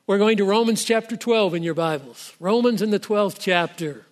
We're going to Romans chapter 12 in your Bibles. Romans in the 12th chapter.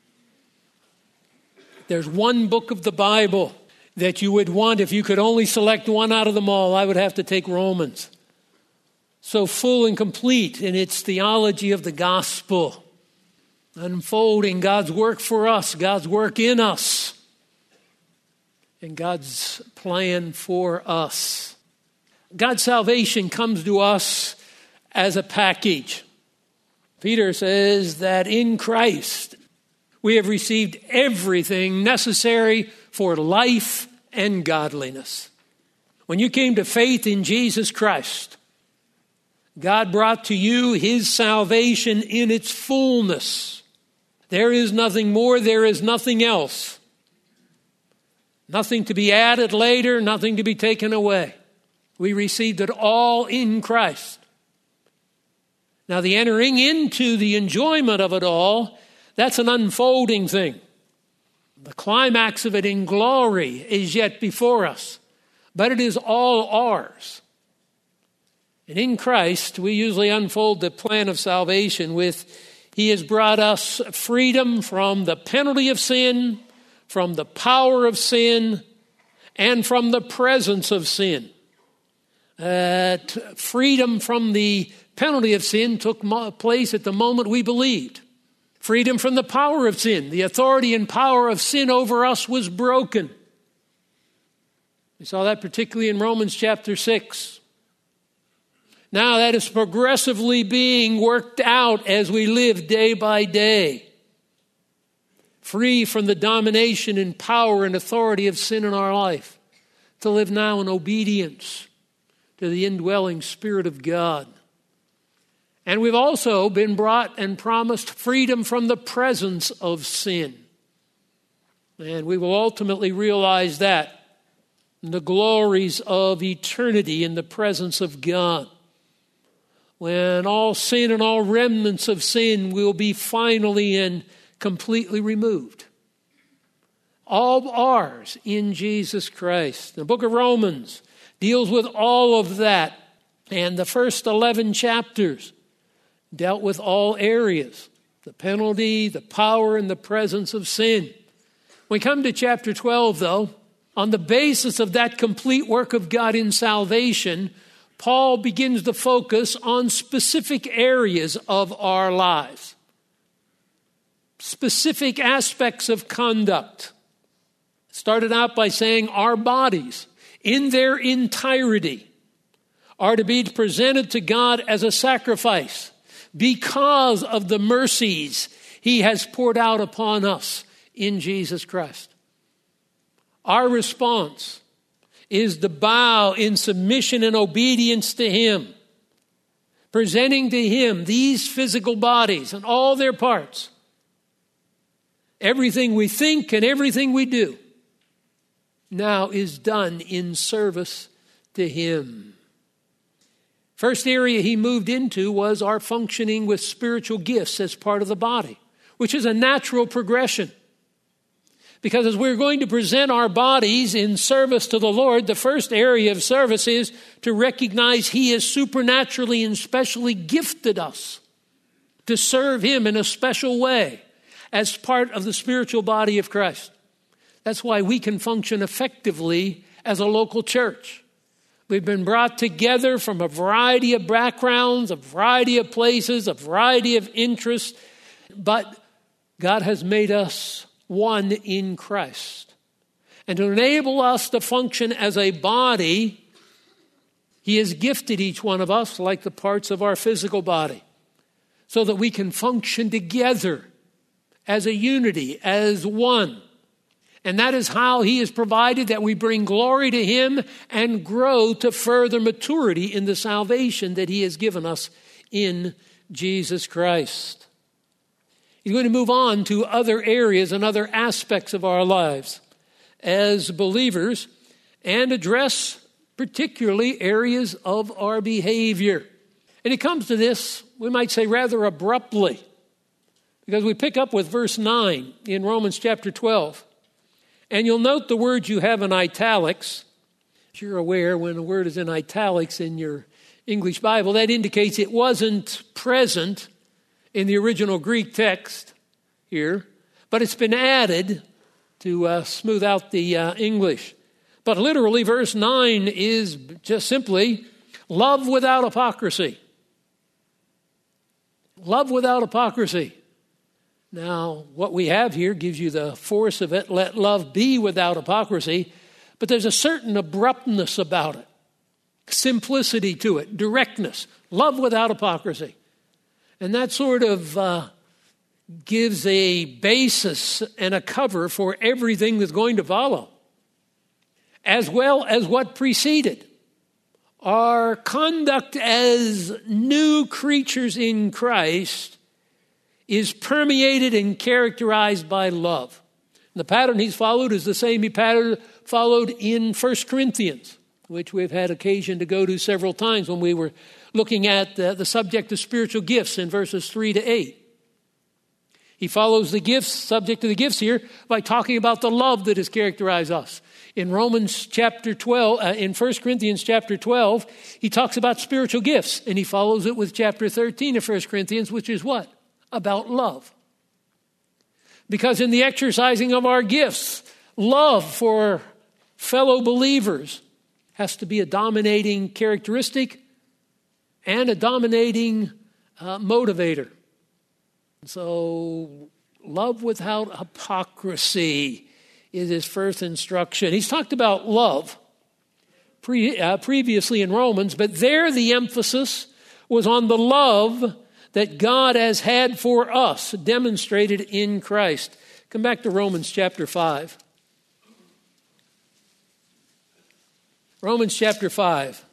There's one book of the Bible that you would want, if you could only select one out of them all, I would have to take Romans. So full and complete in its theology of the gospel, unfolding God's work for us, God's work in us, and God's plan for us. God's salvation comes to us as a package. Peter says that in Christ we have received everything necessary for life and godliness. When you came to faith in Jesus Christ, God brought to you his salvation in its fullness. There is nothing more, there is nothing else. Nothing to be added later, nothing to be taken away. We received it all in Christ. Now, the entering into the enjoyment of it all, that's an unfolding thing. The climax of it in glory is yet before us, but it is all ours. And in Christ, we usually unfold the plan of salvation with, he has brought us freedom from the penalty of sin, from the power of sin, and from the presence of sin. Freedom from the penalty of sin took place at the moment we believed. Freedom from the power of sin. The authority and power of sin over us was broken. We saw that particularly in Romans chapter 6. Now that is progressively being worked out as we live day by day. Free from the domination and power and authority of sin in our life. To live now in obedience to the indwelling Spirit of God. And we've also been brought and promised freedom from the presence of sin. And we will ultimately realize that in the glories of eternity in the presence of God. When all sin and all remnants of sin will be finally and completely removed. All ours in Jesus Christ. The book of Romans deals with all of that. And the first 11 chapters dealt with all areas. The penalty, the power, and the presence of sin. When we come to chapter 12, though, on the basis of that complete work of God in salvation, Paul begins to focus on specific areas of our lives. Specific aspects of conduct. Started out by saying our bodies, in their entirety, are to be presented to God as a sacrifice because of the mercies he has poured out upon us in Jesus Christ. Our response is to bow in submission and obedience to him, presenting to him these physical bodies and all their parts. Everything we think and everything we do now is done in service to him. First area he moved into was our functioning with spiritual gifts as part of the body, which is a natural progression. Because as we're going to present our bodies in service to the Lord, the first area of service is to recognize he has supernaturally and specially gifted us to serve him in a special way as part of the spiritual body of Christ. That's why we can function effectively as a local church. We've been brought together from a variety of backgrounds, a variety of places, a variety of interests, but God has made us one in Christ. And to enable us to function as a body, he has gifted each one of us like the parts of our physical body so that we can function together as a unity, as one. And that is how he has provided that we bring glory to him and grow to further maturity in the salvation that he has given us in Jesus Christ. He's going to move on to other areas and other aspects of our lives as believers and address particularly areas of our behavior. And he comes to this, we might say, rather abruptly, because we pick up with verse 9 in Romans chapter 12. And you'll note the words you have in italics. You're aware when a word is in italics in your English Bible, that indicates it wasn't present in the original Greek text here, but it's been added to smooth out the English. But literally, verse 9 is just simply love without hypocrisy. Love without hypocrisy. Now, what we have here gives you the force of it. Let love be without hypocrisy. But there's a certain abruptness about it, simplicity to it, directness. Love without hypocrisy. And that sort of gives a basis and a cover for everything that's going to follow, as well as what preceded. Our conduct as new creatures in Christ is permeated and characterized by love. And the pattern he's followed is the same he followed in 1 Corinthians, which we've had occasion to go to several times when we were looking at the subject of spiritual gifts in verses 3 to 8. He follows the gifts, subject to the gifts here, by talking about the love that has characterized us. In Romans chapter 12, in 1 Corinthians chapter 12, he talks about spiritual gifts, and he follows it with chapter 13 of 1 Corinthians, which is what? About love. Because in the exercising of our gifts, love for fellow believers has to be a dominating characteristic and a dominating motivator. So, love without hypocrisy is his first instruction. He's talked about love previously in Romans, but there the emphasis was on the love that God has had for us, demonstrated in Christ. Come back to Romans chapter 5. Romans chapter 5.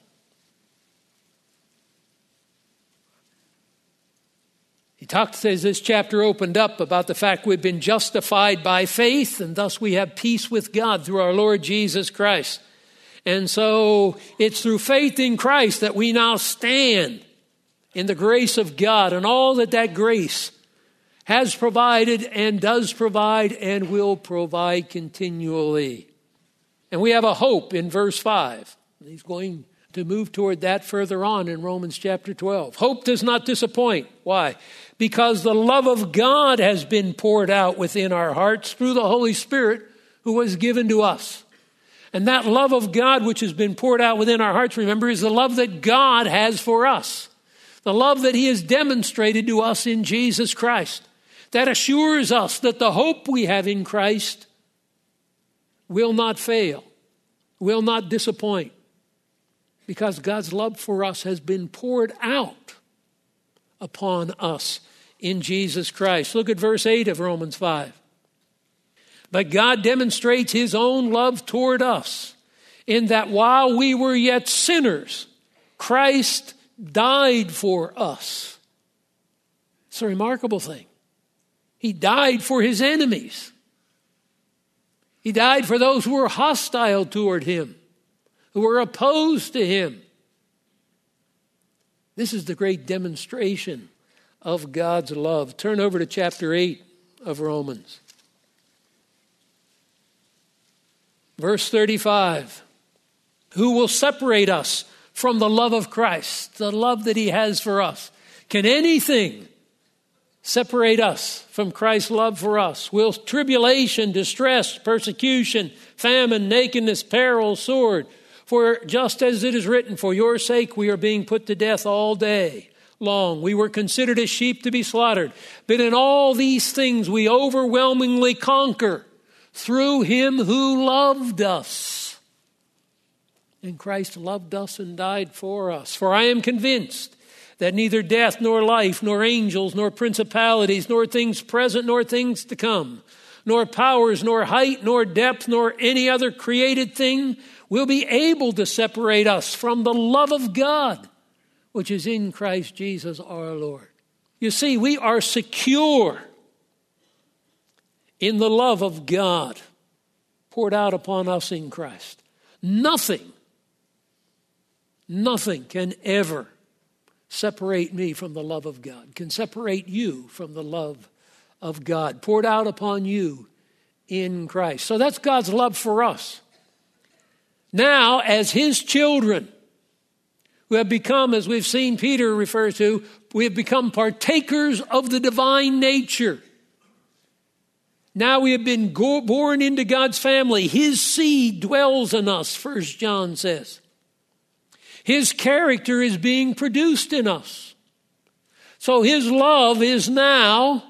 He talks, as this chapter opened up, about the fact we've been justified by faith, and thus we have peace with God through our Lord Jesus Christ. And so it's through faith in Christ that we now stand in the grace of God and all that grace has provided and does provide and will provide continually. And we have a hope in verse 5. He's going to move toward that further on in Romans chapter 12. Hope does not disappoint. Why? Because the love of God has been poured out within our hearts through the Holy Spirit who was given to us. And that love of God which has been poured out within our hearts, remember, is the love that God has for us. The love that he has demonstrated to us in Jesus Christ. That assures us that the hope we have in Christ will not fail, will not disappoint. Because God's love for us has been poured out upon us in Jesus Christ. Look at verse 8 of Romans 5. But God demonstrates his own love toward us in that while we were yet sinners, Christ died for us. It's a remarkable thing. He died for his enemies. He died for those who were hostile toward him, who were opposed to him. This is the great demonstration of God's love. Turn over to chapter 8 of Romans. Verse 35. Who will separate us from the love of Christ, the love that he has for us? Can anything separate us from Christ's love for us? Will tribulation, distress, persecution, famine, nakedness, peril, sword? For just as it is written, for your sake we are being put to death all day long. We were considered as sheep to be slaughtered. But in all these things we overwhelmingly conquer through him who loved us. And Christ loved us and died for us. For I am convinced that neither death nor life, nor angels, nor principalities, nor things present, nor things to come, nor powers, nor height, nor depth, nor any other created thing will be able to separate us from the love of God, which is in Christ Jesus our Lord. You see, we are secure in the love of God poured out upon us in Christ. Nothing can ever separate me from the love of God, can separate you from the love of God poured out upon you in Christ. So that's God's love for us. Now, as his children, who have become, as we've seen Peter refer to, we have become partakers of the divine nature. Now we have been born into God's family. His seed dwells in us, 1 John says. His character is being produced in us. So his love is now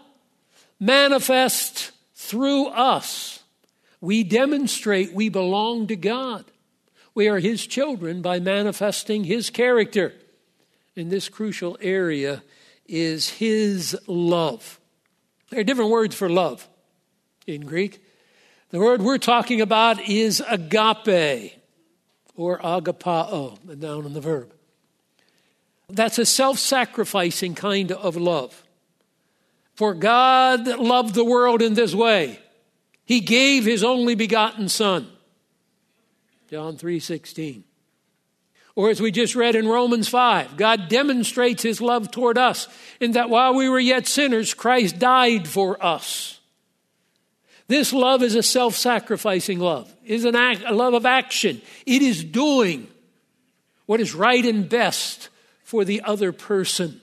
manifest through us. We demonstrate we belong to God. We are his children by manifesting his character. And this crucial area is his love. There are different words for love in Greek. The word we're talking about is agape, or agapao, the noun and the verb. That's a self-sacrificing kind of love. For God loved the world in this way. He gave his only begotten Son. John 3:16. Or as we just read in Romans 5, God demonstrates his love toward us in that while we were yet sinners, Christ died for us. This love is a self-sacrificing love. It is a love of action. It is doing what is right and best for the other person.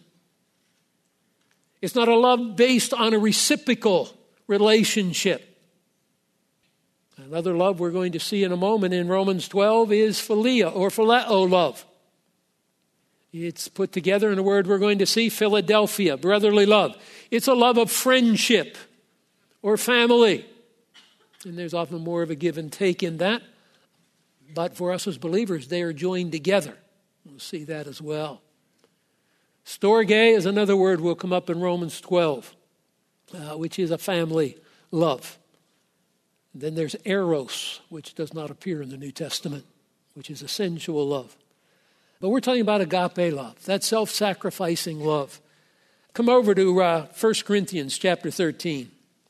It's not a love based on a reciprocal relationship. Another love we're going to see in a moment in Romans 12 is philia or phileo love. It's put together in a word we're going to see, Philadelphia, brotherly love. It's a love of friendship or family. And there's often more of a give and take in that. But for us as believers, they are joined together. We'll see that as well. Storge is another word will come up in Romans 12, which is a family love. Then there's eros, which does not appear in the New Testament, which is a sensual love. But we're talking about agape love, that self-sacrificing love. Come over to 1 Corinthians chapter 13.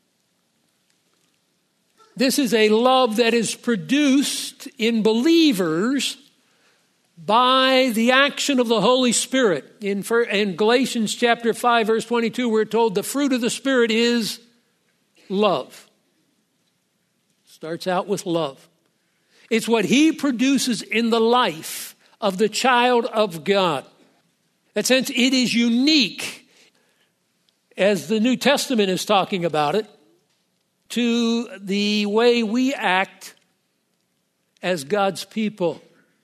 This is a love that is produced in believers by the action of the Holy Spirit. In Galatians chapter 5, verse 22, we're told the fruit of the Spirit is love. Starts out with love. It's what he produces in the life of the child of God. In that sense, it is unique, as the New Testament is talking about it, to the way we act as God's people.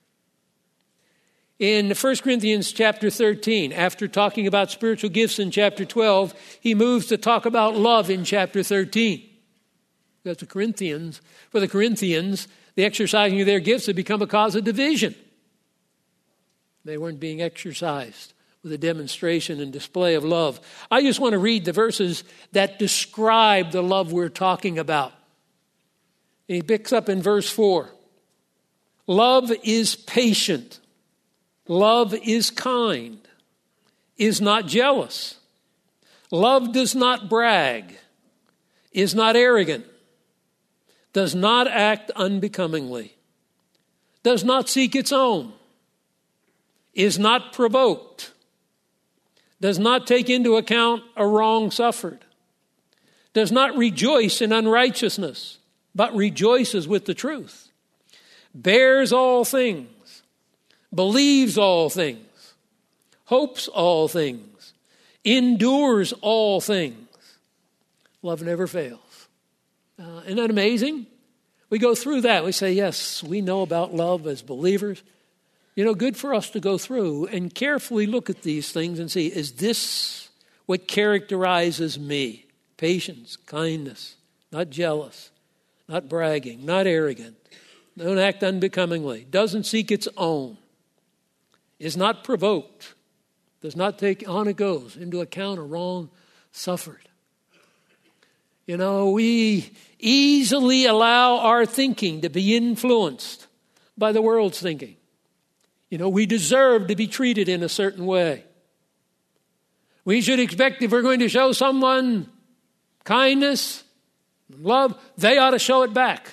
In 1 Corinthians chapter 13, after talking about spiritual gifts in chapter 12, he moves to talk about love in chapter 13. Because for the Corinthians, the exercising of their gifts had become a cause of division. They weren't being exercised with a demonstration and display of love. I just want to read the verses that describe the love we're talking about. And he picks up in verse 4. Love is patient. Love is kind, is not jealous. Love does not brag, is not arrogant, does not act unbecomingly, does not seek its own, is not provoked, does not take into account a wrong suffered, does not rejoice in unrighteousness, but rejoices with the truth, bears all things, believes all things, hopes all things, endures all things. Love never fails. Isn't that amazing? We go through that. We say, yes, we know about love as believers. You know, good for us to go through and carefully look at these things and see, is this what characterizes me? Patience, kindness, not jealous, not bragging, not arrogant, don't act unbecomingly, doesn't seek its own, is not provoked, does not take on it goes into account a wrong suffered. You know, we easily allow our thinking to be influenced by the world's thinking. You know, we deserve to be treated in a certain way. We should expect if we're going to show someone kindness, love, they ought to show it back.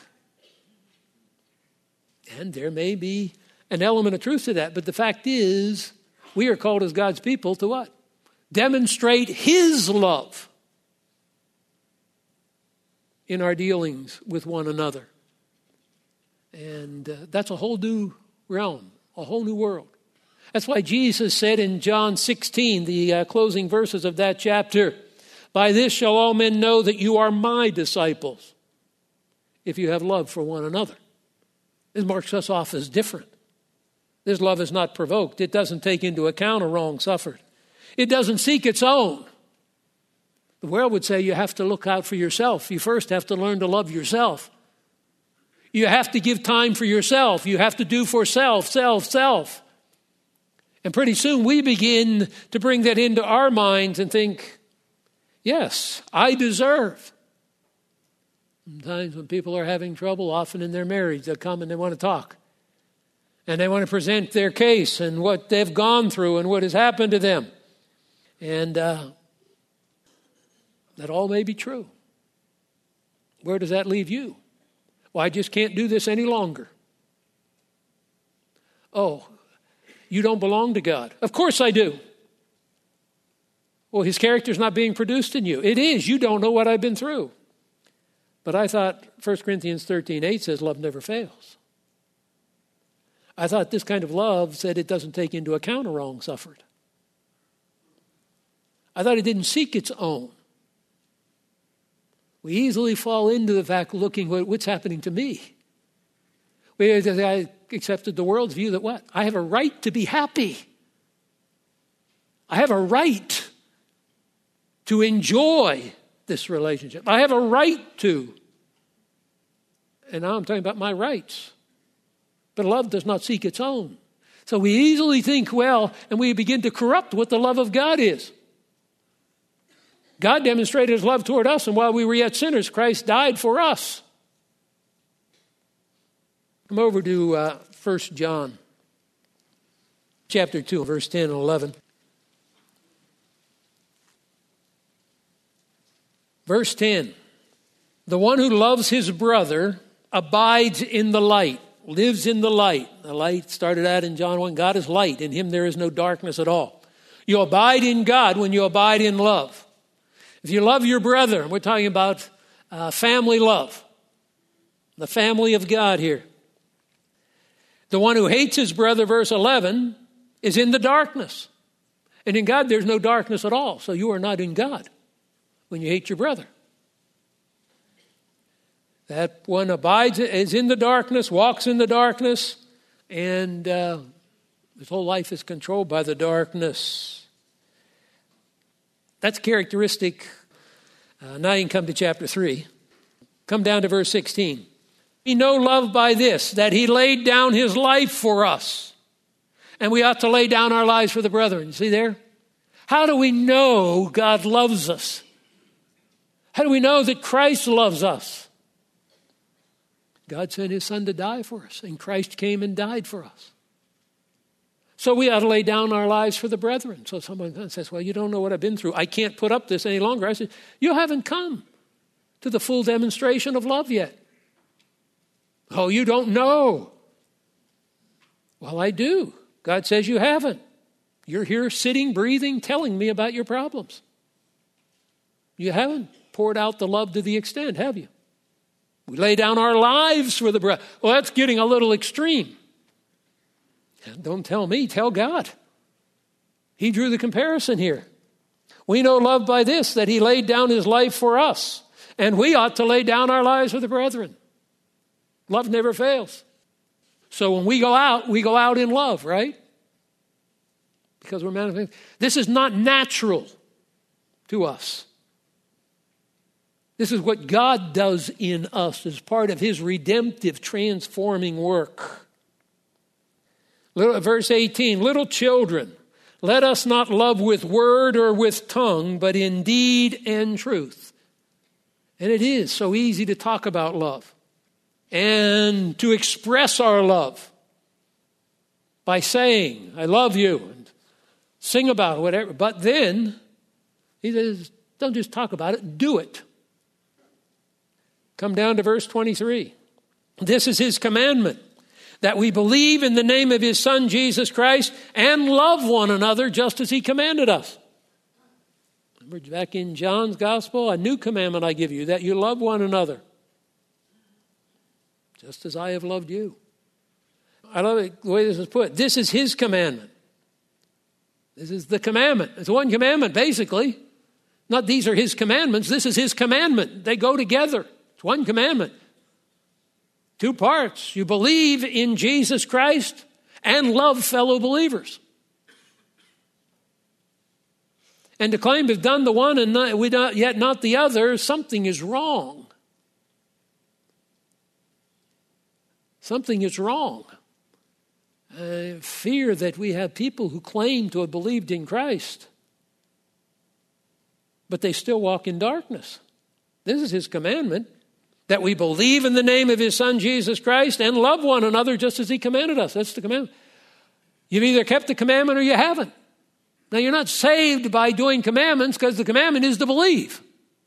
And there may be an element of truth to that. But the fact is, we are called as God's people to what? Demonstrate his love in our dealings with one another. And that's a whole new realm, a whole new world. That's why Jesus said in John 16, the closing verses of that chapter, "By this shall all men know that you are my disciples, if you have love for one another." This marks us off as different. This love is not provoked. It doesn't take into account a wrong suffered. It doesn't seek its own. The world would say you have to look out for yourself. You first have to learn to love yourself. You have to give time for yourself. You have to do for self. And pretty soon we begin to bring that into our minds and think, yes, I deserve. Sometimes when people are having trouble, often in their marriage, they'll come and they want to talk. And they want to present their case and what they've gone through and what has happened to them. And that all may be true. Where does that leave you? Well, I just can't do this any longer. Oh, you don't belong to God. Of course I do. Well, his character's not being produced in you. It is. You don't know what I've been through. But I thought 1 Corinthians 13:8 says love never fails. I thought this kind of love said it doesn't take into account a wrong suffered. I thought it didn't seek its own. We easily fall into the fact looking what's happening to me. I accepted the world's view that what? I have a right to be happy. I have a right to enjoy this relationship. I have a right to. And now I'm talking about my rights. But love does not seek its own. So we easily think, well, and we begin to corrupt what the love of God is. God demonstrated his love toward us, and while we were yet sinners, Christ died for us. Come over to 1 John chapter 2, verse 10 and 11. Verse 10, "The one who loves his brother abides in the light," lives in the light. The light started out in John 1. God is light. In him there is no darkness at all. You abide in God when you abide in love. If you love your brother, we're talking about family love, the family of God here. The one who hates his brother, verse 11, is in the darkness. And in God there's no darkness at all. So you are not in God when you hate your brother. That one abides, is in the darkness, walks in the darkness, and his whole life is controlled by the darkness. That's characteristic. Now you can come to chapter 3. Come down to verse 16. "We know love by this, that he laid down his life for us. And we ought to lay down our lives for the brethren." You see there? How do we know God loves us? How do we know that Christ loves us? God sent his son to die for us, and Christ came and died for us. So we ought to lay down our lives for the brethren. So someone says, "Well, you don't know what I've been through. I can't put up this any longer." I said, "You haven't come to the full demonstration of love yet." "Oh, you don't know." Well, I do. God says you haven't. You're here sitting, breathing, telling me about your problems. You haven't poured out the love to the extent, have you? We lay down our lives for the brethren. Well, that's getting a little extreme. Don't tell me, tell God. He drew the comparison here. We know love by this, that he laid down his life for us. And we ought to lay down our lives for the brethren. Love never fails. So when we go out in love, right? Because we're manifesting. This is not natural to us. This is what God does in us as part of his redemptive, transforming work. Verse 18, "Little children, let us not love with word or with tongue, but in deed and truth." And it is so easy to talk about love and to express our love by saying, "I love you," and sing about it, whatever. But then, he says, don't just talk about it, do it. Come down to verse 23. "This is his commandment, that we believe in the name of his Son, Jesus Christ, and love one another just as he commanded us." Remember back in John's gospel, "A new commandment I give you, that you love one another, just as I have loved you." I love it, the way this is put. This is his commandment. This is the commandment. It's one commandment, basically. Not these are his commandments. This is his commandment. They go together. It's one commandment. Two parts. You believe in Jesus Christ and love fellow believers. And to claim to have done the one and yet not the other, something is wrong. Something is wrong. I fear that we have people who claim to have believed in Christ, but they still walk in darkness. This is his commandment, that we believe in the name of his Son, Jesus Christ, and love one another just as he commanded us. That's the commandment. You've either kept the commandment or you haven't. Now, you're not saved by doing commandments because the commandment is to believe.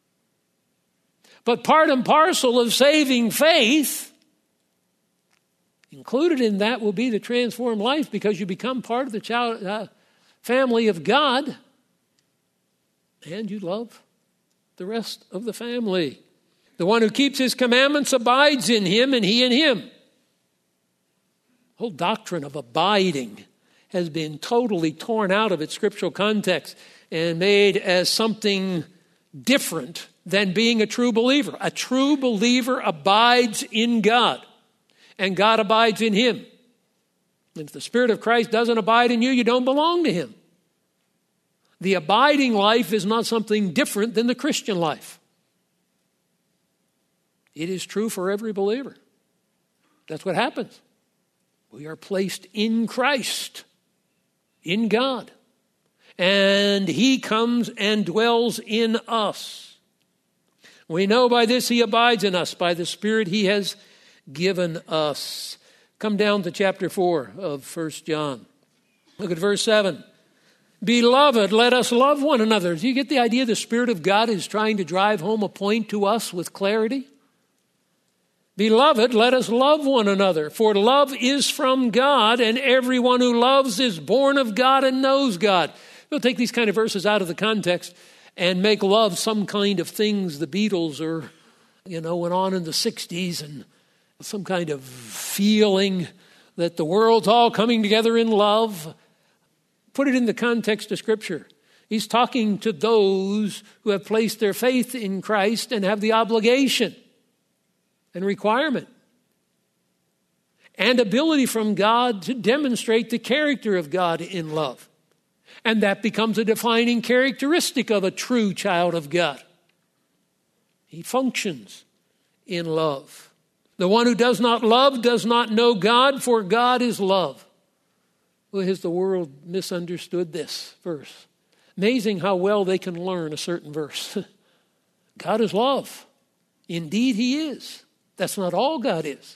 But part and parcel of saving faith, included in that will be the transformed life because you become part of the family of God and you love the rest of the family. The one who keeps his commandments abides in him and he in him. The whole doctrine of abiding has been totally torn out of its scriptural context and made as something different than being a true believer. A true believer abides in God, and God abides in him. And if the Spirit of Christ doesn't abide in you, you don't belong to him. The abiding life is not something different than the Christian life. It is true for every believer. That's what happens. We are placed in Christ, in God, and he comes and dwells in us. We know by this he abides in us, by the Spirit he has given us. Come down to chapter 4 of 1 John. Look at verse 7. Beloved, let us love one another. Do you get the idea? The Spirit of God is trying to drive home a point to us with clarity. Beloved, let us love one another, for love is from God, and everyone who loves is born of God and knows God. We'll take these kind of verses out of the context and make love some kind of things the Beatles went on in the 60s, and some kind of feeling that the world's all coming together in love. Put it in the context of Scripture. He's talking to those who have placed their faith in Christ and have the obligation and requirement and ability from God to demonstrate the character of God in love. And that becomes a defining characteristic of a true child of God. He functions in love. The one who does not love does not know God, for God is love. Well, has the world misunderstood this verse? Amazing how well they can learn a certain verse. God is love. Indeed, he is. That's not all God is.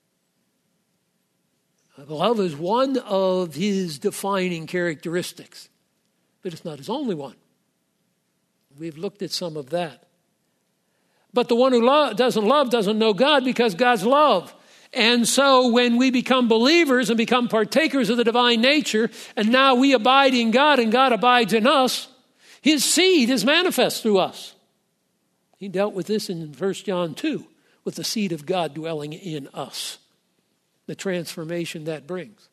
Love is one of his defining characteristics, but it's not his only one. We've looked at some of that. But the one who doesn't love doesn't know God, because God's love. And so when we become believers and become partakers of the divine nature, and now we abide in God and God abides in us, his seed is manifest through us. He dealt with this in 1 John 2, with the seed of God dwelling in us, the transformation that brings.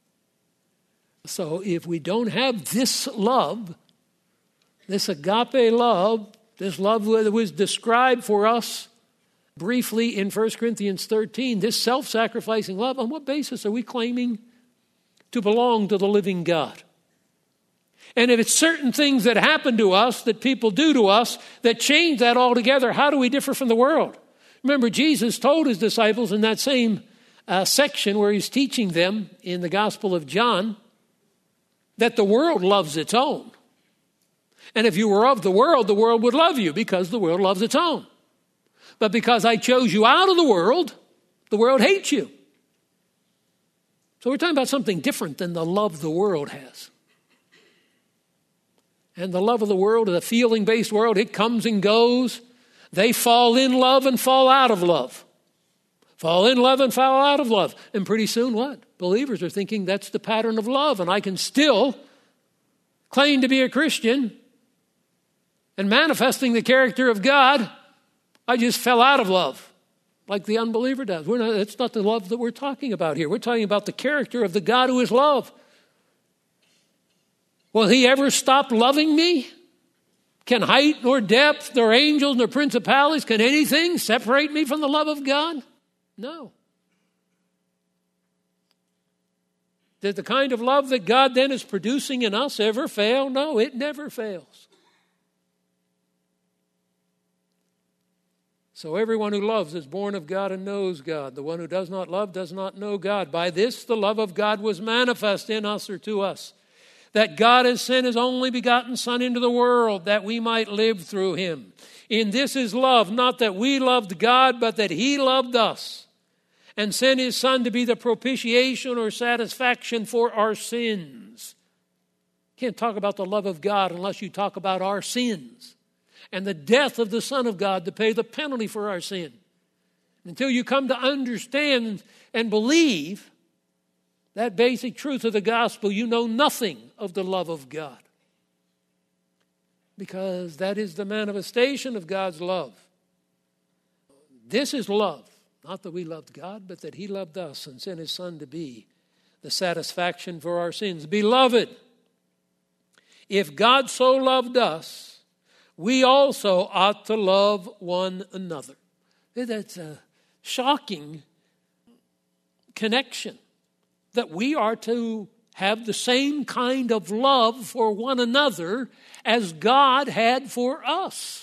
So if we don't have this love, this agape love, this love that was described for us briefly in 1 Corinthians 13, this self-sacrificing love, on what basis are we claiming to belong to the living God? And if it's certain things that happen to us, that people do to us, that change that altogether, how do we differ from the world? Remember, Jesus told his disciples in that same section where he's teaching them in the Gospel of John that the world loves its own. And if you were of the world would love you because the world loves its own. But because I chose you out of the world hates you. So we're talking about something different than the love the world has. And the love of the world is a feeling-based world. It comes and goes. They fall in love and fall out of love. Fall in love and fall out of love. And pretty soon what? Believers are thinking that's the pattern of love, and I can still claim to be a Christian and manifesting the character of God. I just fell out of love like the unbeliever does. That's not the love that we're talking about here. We're talking about the character of the God who is love. Will he ever stop loving me? Can height nor depth nor angels nor principalities, can anything separate me from the love of God? No. Does the kind of love that God then is producing in us ever fail? No, it never fails. So everyone who loves is born of God and knows God. The one who does not love does not know God. By this the love of God was manifest in us, or to us, that God has sent his only begotten Son into the world, that we might live through him. In this is love, not that we loved God, but that he loved us, and sent his Son to be the propitiation or satisfaction for our sins. You can't talk about the love of God unless you talk about our sins and the death of the Son of God to pay the penalty for our sin. Until you come to understand and believe that basic truth of the gospel, you know nothing of the love of God. Because that is the manifestation of God's love. This is love. Not that we loved God, but that he loved us and sent his Son to be the satisfaction for our sins. Beloved, if God so loved us, we also ought to love one another. That's a shocking connection, that we are to have the same kind of love for one another as God had for us.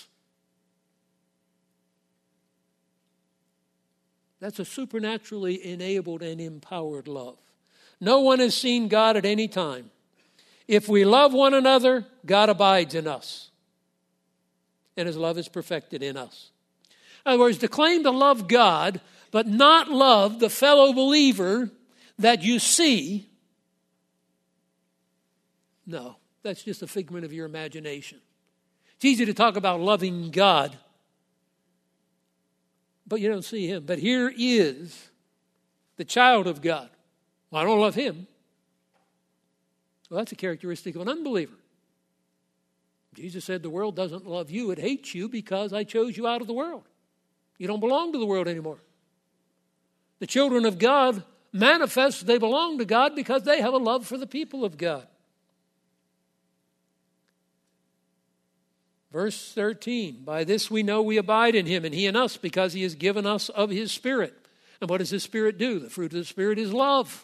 That's a supernaturally enabled and empowered love. No one has seen God at any time. If we love one another, God abides in us, and his love is perfected in us. In other words, to claim to love God, but not love the fellow believer that you see, no, that's just a figment of your imagination. It's easy to talk about loving God, but you don't see him. But here is the child of God. Well, I don't love him. Well, that's a characteristic of an unbeliever. Jesus said, the world doesn't love you. It hates you because I chose you out of the world. You don't belong to the world anymore. The children of God manifest they belong to God because they have a love for the people of God. Verse 13, by this we know we abide in him and he in us, because he has given us of his Spirit. And what does his Spirit do? The fruit of the Spirit is love.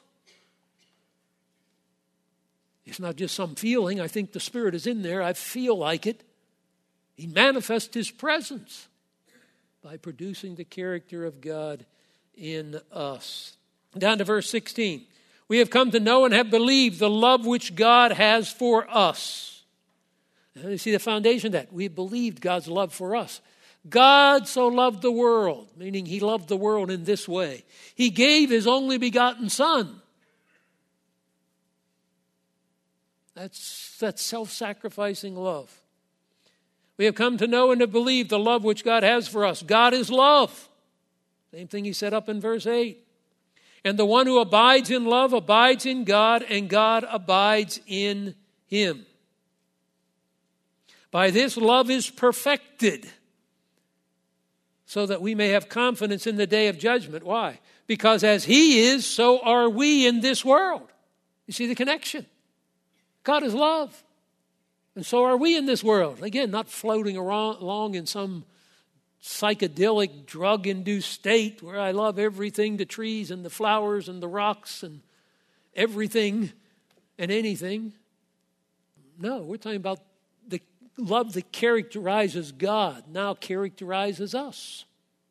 It's not just some feeling. I think the Spirit is in there. I feel like it. He manifests his presence by producing the character of God in us. Down to verse 16. We have come to know and have believed the love which God has for us. Now you see the foundation of that. We have believed God's love for us. God so loved the world, meaning he loved the world in this way. He gave his only begotten Son. That's self-sacrificing love. We have come to know and to believe the love which God has for us. God is love. Same thing he said up in verse 8. And the one who abides in love abides in God, and God abides in him. By this love is perfected, so that we may have confidence in the day of judgment. Why? Because as he is, so are we in this world. You see the connection? God is love, and so are we in this world. Again, not floating along in some psychedelic, drug-induced state where I love everything, the trees and the flowers and the rocks and everything and anything. No, we're talking about the love that characterizes God now characterizes us.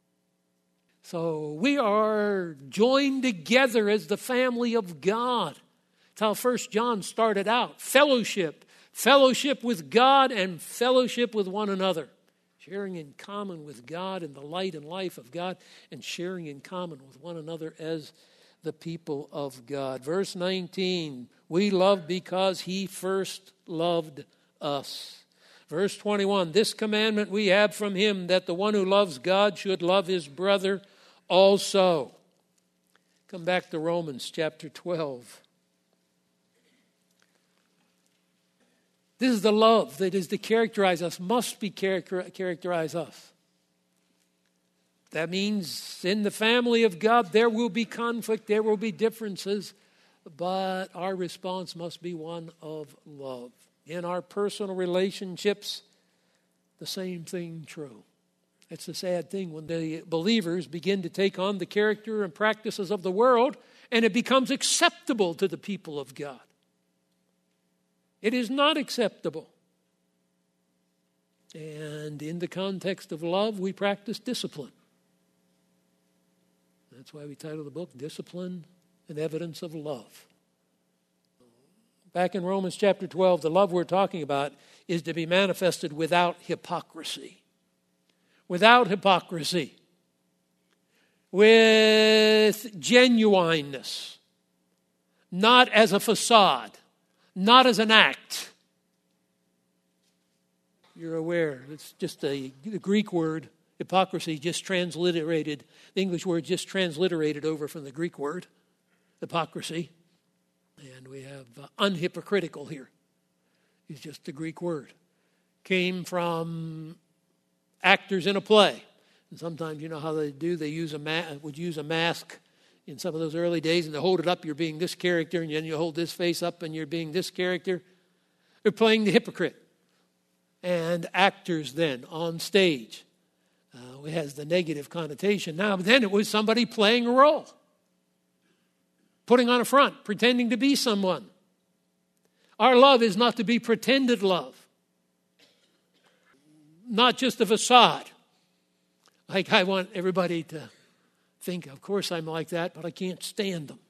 So we are joined together as the family of God. That's how 1 John started out. Fellowship with God and fellowship with one another. Sharing in common with God and the light and life of God, and sharing in common with one another as the people of God. Verse 19, we love because he first loved us. Verse 21, this commandment we have from him, that the one who loves God should love his brother also. Come back to Romans chapter 12. This is the love that is to characterize us, must be characterize us. That means in the family of God there will be conflict, there will be differences, but our response must be one of love. In our personal relationships, the same thing true. It's the sad thing when the believers begin to take on the character and practices of the world, and it becomes acceptable to the people of God. It is not acceptable. And in the context of love, we practice discipline. That's why we title the book, Discipline and Evidence of Love. Back in Romans chapter 12, the love we're talking about is to be manifested without hypocrisy. Without hypocrisy. With genuineness. Not as a facade. Not as an act. You're aware, it's just the Greek word, hypocrisy, just transliterated. The English word just transliterated over from the Greek word, hypocrisy. And we have unhypocritical here. It's just the Greek word. Came from actors in a play. And sometimes you know how they do. They would use a mask in some of those early days, and they hold it up, you're being this character, and then you hold this face up and you're being this character. They're playing the hypocrite. And actors then on stage. It has the negative connotation now, but then it was somebody playing a role. Putting on a front, pretending to be someone. Our love is not to be pretended love. Not just a facade. Like I want everybody to think, of course I'm like that, but I can't stand them.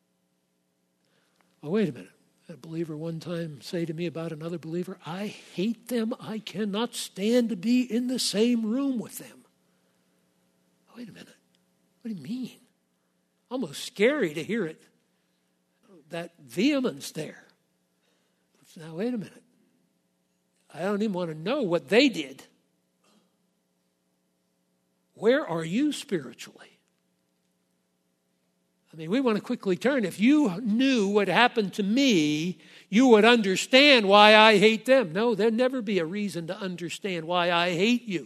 Oh, wait a minute. A believer one time say to me about another believer, I hate them. I cannot stand to be in the same room with them. Oh, wait a minute. What do you mean? Almost scary to hear it. That vehemence there. Now, wait a minute. I don't even want to know what they did. Where are you spiritually? I mean, we want to quickly turn. If you knew what happened to me, you would understand why I hate them. No, there'd never be a reason to understand why I hate you.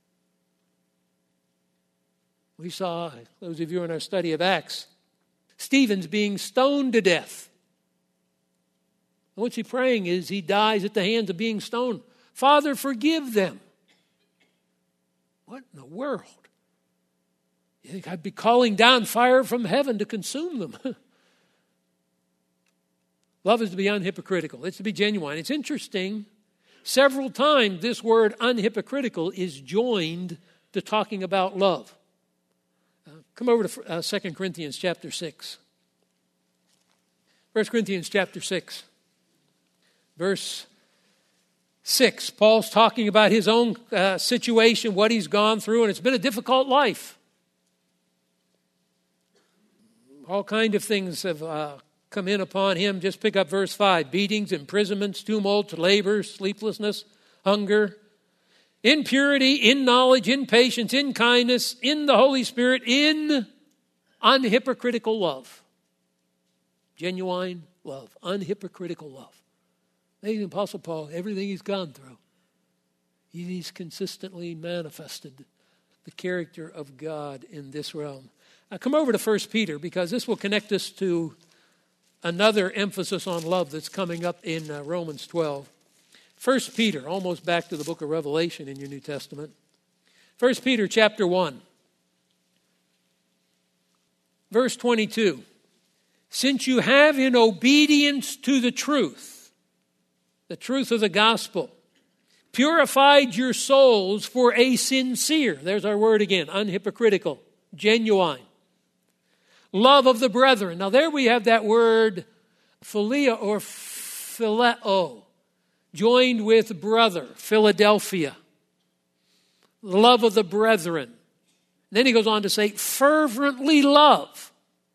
We saw, those of you in our study of Acts, Stephen's being stoned to death. And what's he praying is he dies at the hands of being stoned. Father, forgive them. What in the world? You think I'd be calling down fire from heaven to consume them? Love is to be unhypocritical. It's to be genuine. It's interesting. Several times this word unhypocritical is joined to talking about love. Come over to 2 Corinthians chapter 6. 1 Corinthians chapter 6. Verse 6. Paul's talking about his own situation, what he's gone through, and it's been a difficult life. All kinds of things have come in upon him. Just pick up verse 5. Beatings, imprisonments, tumults, labors, sleeplessness, hunger, in purity, in knowledge, in patience, in kindness, in the Holy Spirit, in unhypocritical love. Genuine love, unhypocritical love. The Apostle Paul, everything he's gone through, he's consistently manifested the character of God in this realm. Now come over to 1 Peter, because this will connect us to another emphasis on love that's coming up in Romans 12. 1 Peter, almost back to the book of Revelation in your New Testament. 1 Peter chapter 1, verse 22. Since you have in obedience to the truth of the gospel, purified your souls for a sincere, there's our word again, unhypocritical, genuine, love of the brethren. Now there we have that word philia or phileo, joined with brother, Philadelphia. Love of the brethren. Then he goes on to say, fervently love.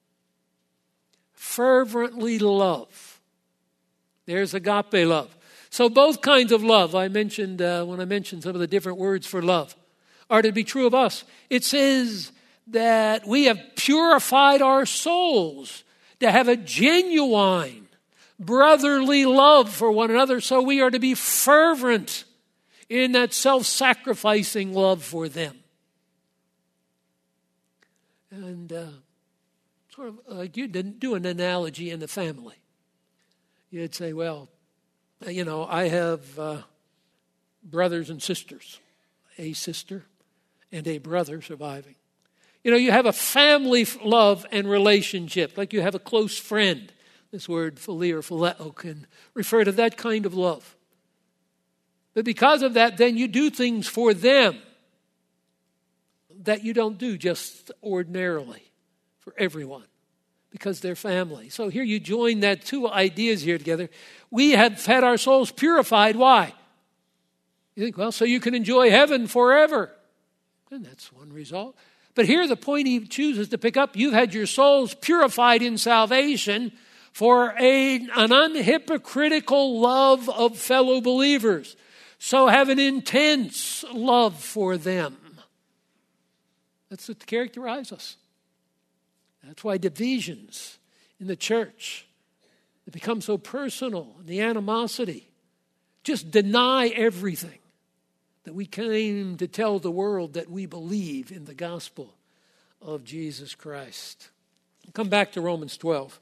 Fervently love. There's agape love. So both kinds of love, I mentioned when I mentioned some of the different words for love, are to be true of us. It says that we have purified our souls to have a genuine brotherly love for one another, so we are to be fervent in that self-sacrificing love for them. And so sort of like you didn't do an analogy in the family. You'd say, well, I have brothers and sisters, a sister and a brother surviving. You have a family love and relationship, like you have a close friend. This word philia or phileo can refer to that kind of love. But because of that, then you do things for them that you don't do just ordinarily for everyone, because they're family. So here you join that two ideas here together. We have had our souls purified. Why? You think, well, so you can enjoy heaven forever. And that's one result. But here the point he chooses to pick up, you've had your souls purified in salvation for an unhypocritical love of fellow believers. So have an intense love for them. That's what characterizes us. That's why divisions in the church, they become so personal, the animosity. Just deny everything that we came to tell the world that we believe in the gospel of Jesus Christ. Come back to Romans 12.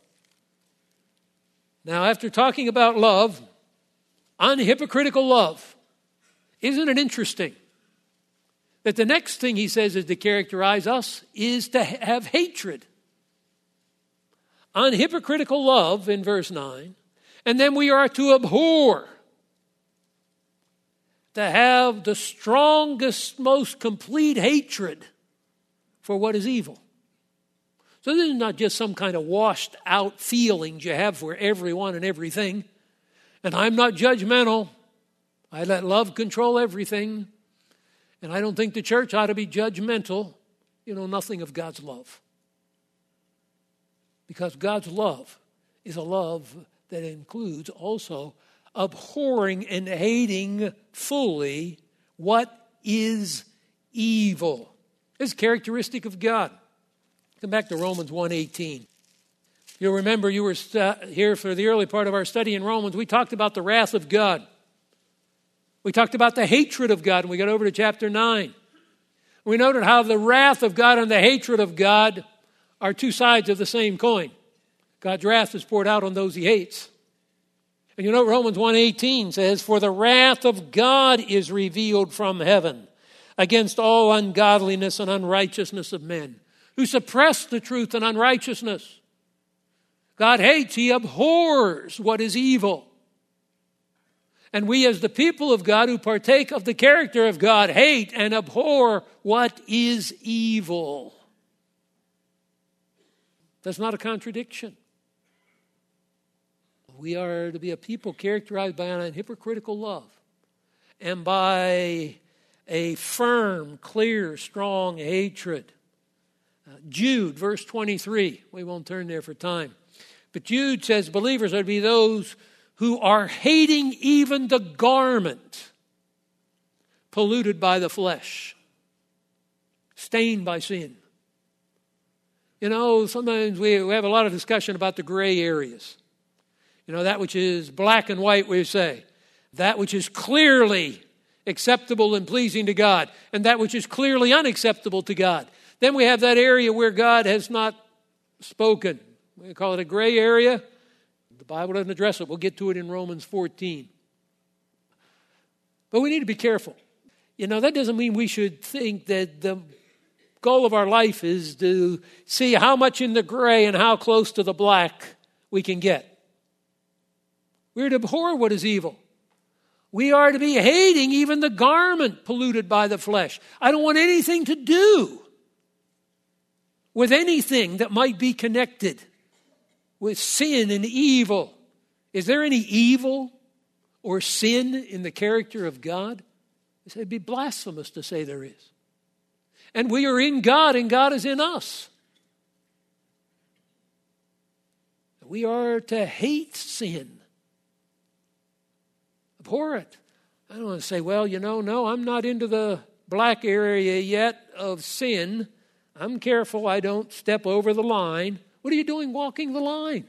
Now, after talking about love, unhypocritical love, isn't it interesting that the next thing he says is to characterize us is to have hatred? Unhypocritical love in verse 9. And then we are to abhor, to have the strongest, most complete hatred for what is evil. So this is not just some kind of washed out feelings you have for everyone and everything. And I'm not judgmental. I let love control everything. And I don't think the church ought to be judgmental. Nothing of God's love. Because God's love is a love that includes also abhorring and hating fully what is evil. It's characteristic of God. Come back to Romans 1:18. You'll remember you were here for the early part of our study in Romans. We talked about the wrath of God. We talked about the hatred of God, and we got over to chapter 9. We noted how the wrath of God and the hatred of God are two sides of the same coin. God's wrath is poured out on those he hates. And Romans 1:18 says, "For the wrath of God is revealed from heaven against all ungodliness and unrighteousness of men, who suppress the truth and unrighteousness." God hates, he abhors what is evil. And we as the people of God who partake of the character of God hate and abhor what is evil. That's not a contradiction. We are to be a people characterized by an hypocritical love and by a firm, clear, strong hatred. Jude, verse 23. We won't turn there for time. But Jude says believers are to be those who are hating even the garment polluted by the flesh, stained by sin. Sometimes we have a lot of discussion about the gray areas. That which is black and white, we say. That which is clearly acceptable and pleasing to God, and that which is clearly unacceptable to God. Then we have that area where God has not spoken. We call it a gray area. The Bible doesn't address it. We'll get to it in Romans 14. But we need to be careful. That doesn't mean we should think that the goal of our life is to see how much in the gray and how close to the black we can get. We're to abhor what is evil. We are to be hating even the garment polluted by the flesh. I don't want anything to do with anything that might be connected with sin and evil. Is there any evil or sin in the character of God? It'd be blasphemous to say there is. And we are in God and God is in us. We are to hate sin. Abhor it. I don't want to say, no, I'm not into the black area yet of sin. I'm careful I don't step over the line. What are you doing walking the line?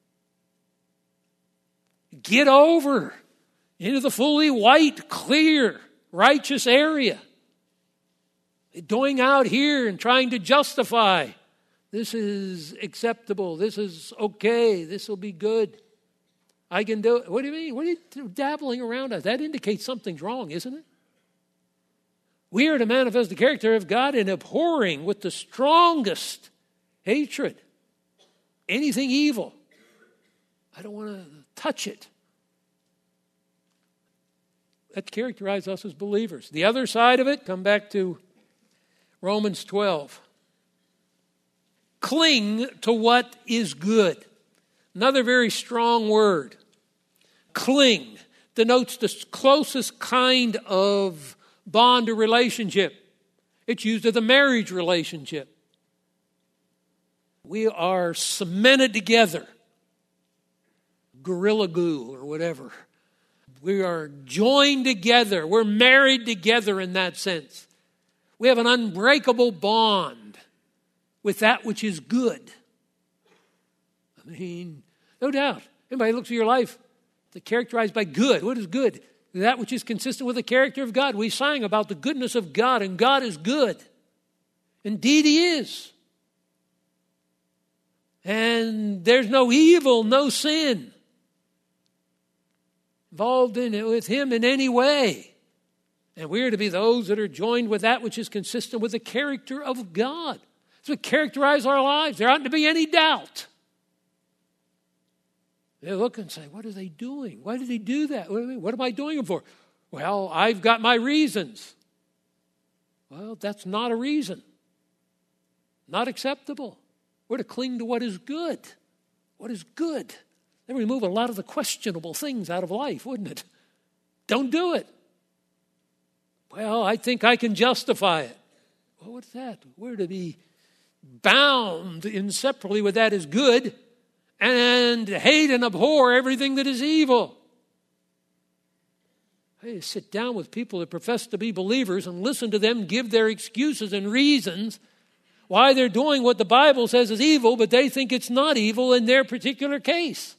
Get over into the fully white, clear, righteous area. Going out here and trying to justify This is acceptable. This is okay. This will be good. I can do it. What do you mean? What are you dabbling around at? That indicates something's wrong, isn't it? We are to manifest the character of God in abhorring with the strongest hatred anything evil. I don't want to touch it. That characterizes us as believers. The other side of it, come back to Romans 12. Cling to what is good. Another very strong word. Cling denotes the closest kind of bond or relationship. It's used of the marriage relationship. We are cemented together. Gorilla glue or whatever. We are joined together. We're married together in that sense. We have an unbreakable bond with that which is good. I mean, no doubt. Anybody looks at your life, they're characterized by good. What is good? That which is consistent with the character of God. We sang about the goodness of God, and God is good. Indeed, He is. And there's no evil, no sin involved in it with Him in any way. And we are to be those that are joined with that which is consistent with the character of God. That's what characterizes our lives. There oughtn't to be any doubt. They look and say, what are they doing? Why did He do that? What am I doing it for? Well, I've got my reasons. Well, that's not a reason. Not acceptable. We're to cling to what is good. What is good? That would remove a lot of the questionable things out of life, wouldn't it? Don't do it. Well, I think I can justify it. Well, what's that? We're to be bound inseparably with that is good and hate and abhor everything that is evil. I sit down with people that profess to be believers and listen to them give their excuses and reasons why they're doing what the Bible says is evil, but they think it's not evil in their particular case.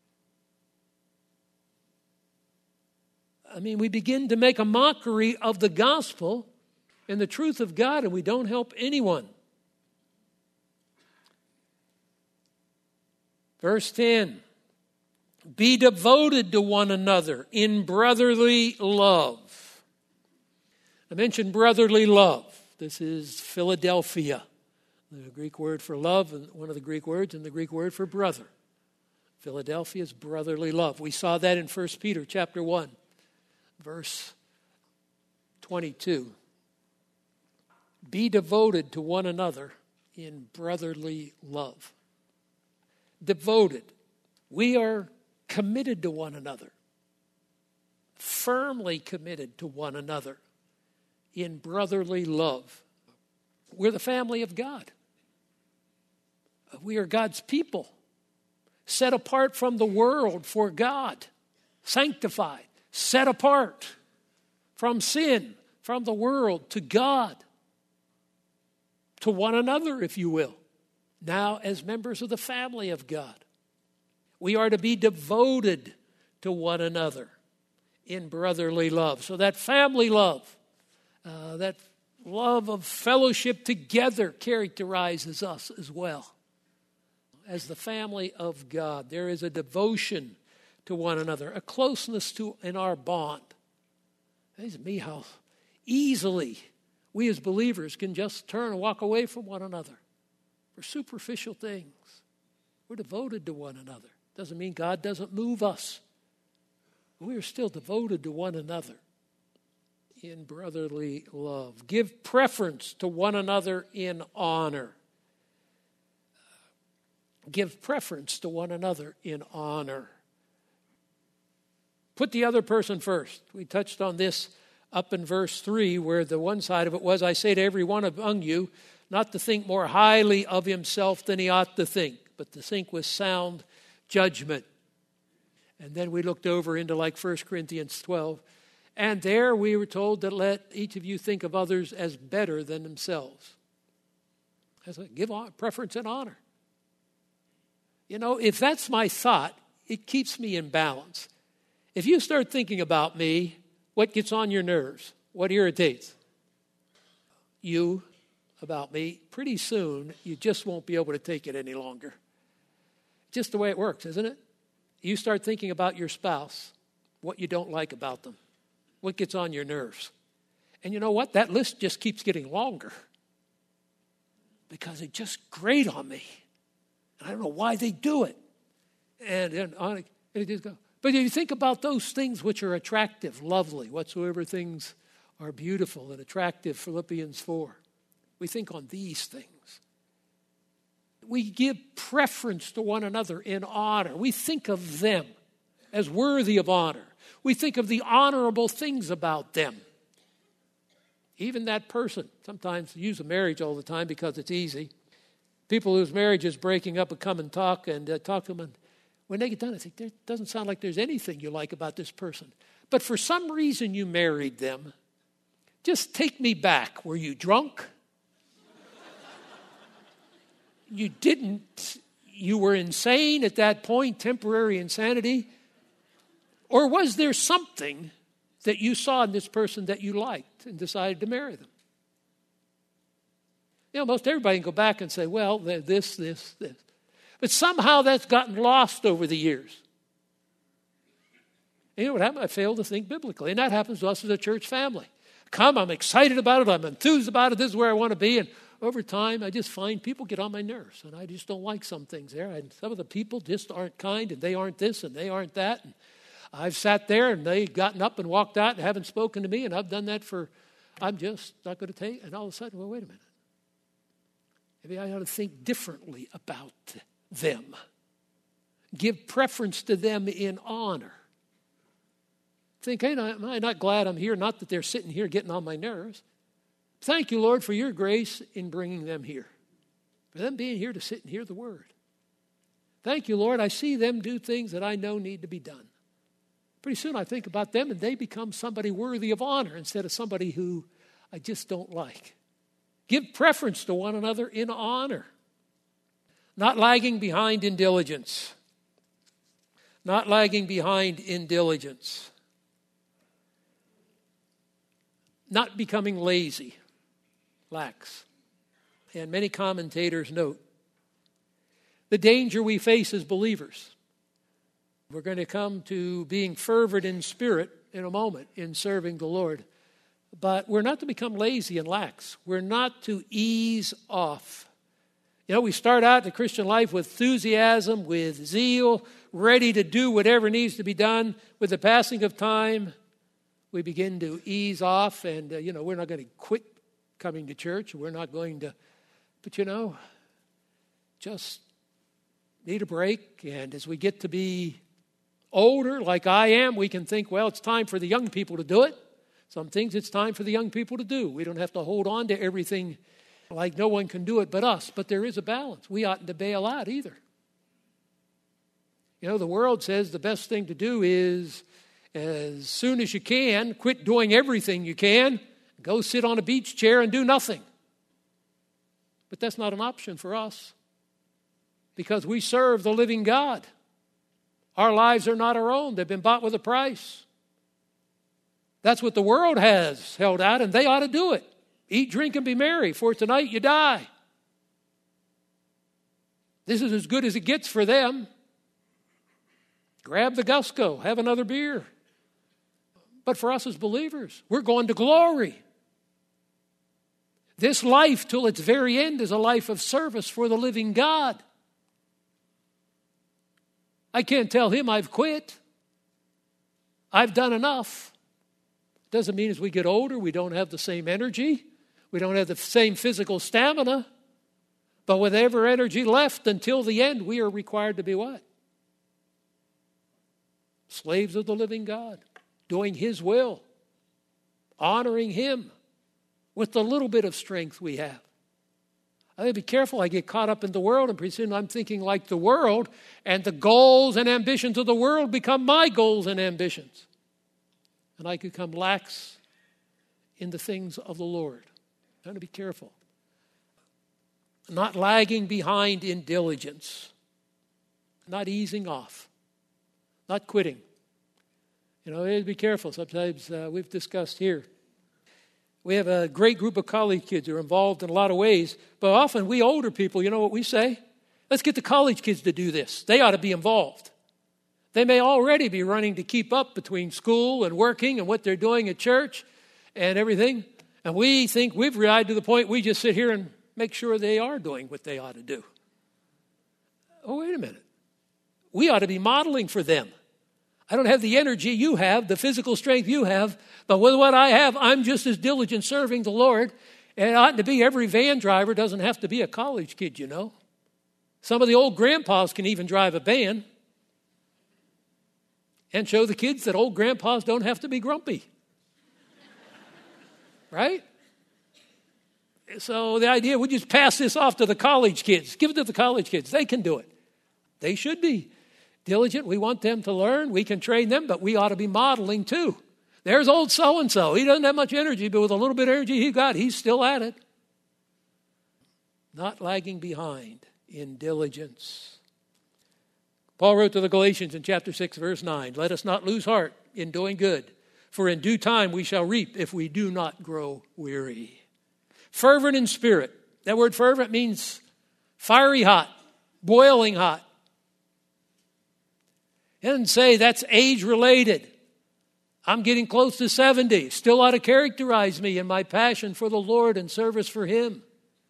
I mean, we begin to make a mockery of the gospel and the truth of God, and we don't help anyone. Verse 10, be devoted to one another in brotherly love. I mentioned brotherly love. This is Philadelphia, the Greek word for love, and one of the Greek words, and the Greek word for brother. Philadelphia is brotherly love. We saw that in 1 Peter chapter 1. Verse 22, be devoted to one another in brotherly love. Devoted. We are committed to one another. Firmly committed to one another in brotherly love. We're the family of God. We are God's people. Set apart from the world for God. Sanctified. Set apart from sin, from the world, to God, to one another, if you will. Now, as members of the family of God, we are to be devoted to one another in brotherly love. So that family love, that love of fellowship together characterizes us as well. As the family of God, there is a devotion to one another, a closeness to in our bond. It's me how easily we as believers can just turn and walk away from one another for superficial things. We're devoted to one another. Doesn't mean God doesn't move us. We are still devoted to one another in brotherly love. Give preference to one another in honor. Give preference to one another in honor. Put the other person first. We touched on this up in verse 3, where the one side of it was, I say to every one among you, not to think more highly of himself than he ought to think, but to think with sound judgment. And then we looked over into like 1 Corinthians 12. And there we were told that let each of you think of others as better than themselves. Give preference and honor. You know, if that's my thought, it keeps me in balance. If you start thinking about me, what gets on your nerves? What irritates? You, about me, pretty soon you just won't be able to take it any longer. Just the way it works, isn't it? You start thinking about your spouse, what you don't like about them, what gets on your nerves. And you know what? That list just keeps getting longer because they just grate on me. And I don't know why they do it. And it just goes. But you think about those things which are attractive, lovely, whatsoever things are beautiful and attractive, Philippians 4. We think on these things. We give preference to one another in honor. We think of them as worthy of honor. We think of the honorable things about them. Even that person, sometimes use a marriage all the time because it's easy. People whose marriage is breaking up would come and talk to them. And when they get done, I think, it doesn't sound like there's anything you like about this person. But for some reason you married them. Just take me back. Were you drunk? You didn't. You were insane at that point, temporary insanity. Or was there something that you saw in this person that you liked and decided to marry them? You know, most everybody can go back and say, well, this. But somehow that's gotten lost over the years. And you know what happened? I failed to think biblically. And that happens to us as a church family. I'm excited about it. I'm enthused about it. This is where I want to be. And over time, I just find people get on my nerves. And I just don't like some things there. And some of the people just aren't kind. And they aren't this and they aren't that. And I've sat there and they've gotten up and walked out and haven't spoken to me. And I've done that I'm just not going to take. And all of a sudden, well, wait a minute. Maybe I ought to think differently about them. Give preference to them in honor. Think, hey, am I not glad I'm here? Not that they're sitting here getting on my nerves. Thank you, Lord, for your grace in bringing them here. For them being here to sit and hear the word. Thank you, Lord. I see them do things that I know need to be done. Pretty soon I think about them and they become somebody worthy of honor instead of somebody who I just don't like. Give preference to one another in honor. Not lagging behind in diligence. Not lagging behind in diligence. Not becoming lazy. Lax. And many commentators note the danger we face as believers. We're going to come to being fervent in spirit in a moment in serving the Lord. But we're not to become lazy and lax. We're not to ease off. You know, we start out the Christian life with enthusiasm, with zeal, ready to do whatever needs to be done. With the passing of time, we begin to ease off and, we're not going to quit coming to church. We're not going to, but just need a break. And as we get to be older, like I am, we can think, well, it's time for the young people to do it. Some things it's time for the young people to do. We don't have to hold on to everything like no one can do it but us. But there is a balance. We oughtn't to bail out either. You know, the world says the best thing to do is as soon as you can, quit doing everything you can, go sit on a beach chair and do nothing. But that's not an option for us because we serve the living God. Our lives are not our own. They've been bought with a price. That's what the world has held out, and they ought to do it. Eat, drink, and be merry, for tonight you die. This is as good as it gets for them. Grab the gusto, have another beer. But for us as believers, we're going to glory. This life, till its very end, is a life of service for the living God. I can't tell him I've quit. I've done enough. Doesn't mean as we get older, we don't have the same energy. We don't have the same physical stamina. But with ever energy left until the end, we are required to be what? Slaves of the living God. Doing his will. Honoring him with the little bit of strength we have. I have to be careful. I get caught up in the world and pretty soon I'm thinking like the world, and the goals and ambitions of the world become my goals and ambitions. And I could become lax in the things of the Lord. I have to be careful. Not lagging behind in diligence. Not easing off. Not quitting. You have to be careful. Sometimes we've discussed here. We have a great group of college kids who are involved in a lot of ways, but often we older people, you know what we say? Let's get the college kids to do this. They ought to be involved. They may already be running to keep up between school and working and what they're doing at church and everything. And we think we've arrived to the point we just sit here and make sure they are doing what they ought to do. Oh, wait a minute. We ought to be modeling for them. I don't have the energy you have, the physical strength you have, but with what I have, I'm just as diligent serving the Lord. And it ought to be every van driver doesn't have to be a college kid, you know. Some of the old grandpas can even drive a van and show the kids that old grandpas don't have to be grumpy. Right? So the idea, we just pass this off to the college kids. Give it to the college kids. They can do it. They should be diligent. We want them to learn. We can train them, but we ought to be modeling too. There's old so-and-so. He doesn't have much energy, but with a little bit of energy he got, he's still at it. Not lagging behind in diligence. Paul wrote to the Galatians in chapter 6, verse 9, "Let us not lose heart in doing good, for in due time we shall reap if we do not grow weary." Fervent in spirit. That word fervent means fiery hot, boiling hot. It doesn't say that's age-related. I'm getting close to 70. Still ought to characterize me in my passion for the Lord and service for Him.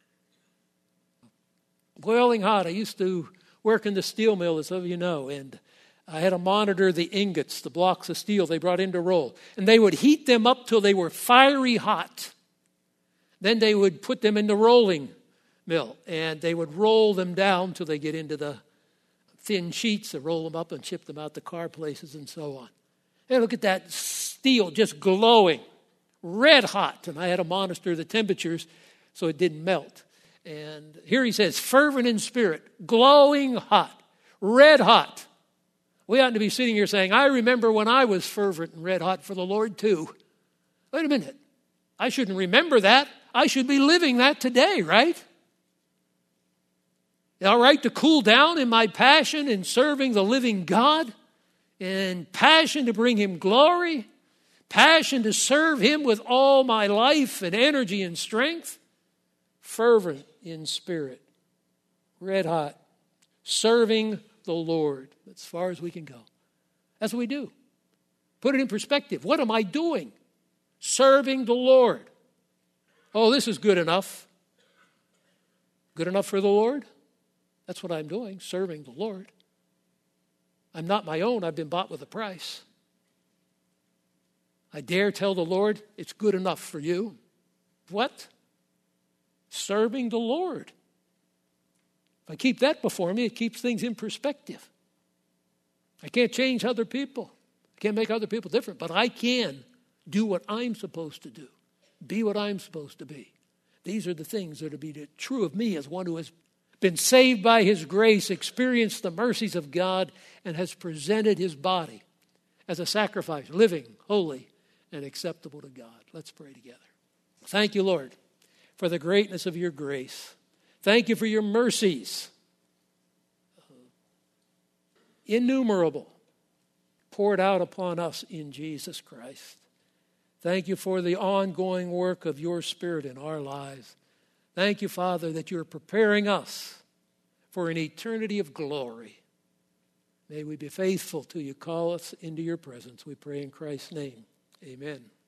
Boiling hot. I used to work in the steel mill, as some of you know, and I had to monitor the ingots, the blocks of steel they brought in to roll. And they would heat them up till they were fiery hot. Then they would put them in the rolling mill, and they would roll them down till they get into the thin sheets and roll them up and ship them out to car places and so on. And look at that steel just glowing, red hot. And I had to monitor the temperatures so it didn't melt. And here he says, fervent in spirit, glowing hot, red hot. We ought to be sitting here saying, I remember when I was fervent and red hot for the Lord too. Wait a minute. I shouldn't remember that. I should be living that today, right? All right to cool down in my passion in serving the living God, and passion to bring Him glory, passion to serve Him with all my life and energy and strength, fervent in spirit, red hot, serving the Lord as far as we can go. That's what we do. Put it in perspective. What am I doing? Serving the Lord. Oh, this is good enough. Good enough for the Lord? That's what I'm doing, serving the Lord. I'm not my own. I've been bought with a price. I dare tell the Lord, it's good enough for you. What? Serving the Lord. If I keep that before me, it keeps things in perspective. I can't change other people. I can't make other people different, but I can do what I'm supposed to do. Be what I'm supposed to be. These are the things that are to be true of me as one who has been saved by His grace, experienced the mercies of God, and has presented his body as a sacrifice, living, holy, and acceptable to God. Let's pray together. Thank you, Lord, for the greatness of your grace. Thank you for your mercies, innumerable, poured out upon us in Jesus Christ. Thank you for the ongoing work of your Spirit in our lives. Thank you, Father, that you're preparing us for an eternity of glory. May we be faithful till you call us into your presence. We pray in Christ's name. Amen.